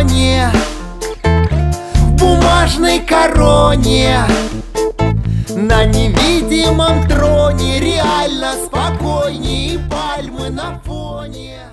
озоне, в бумажной короне, на невидимом троне реально спокойней пальмы на фоне.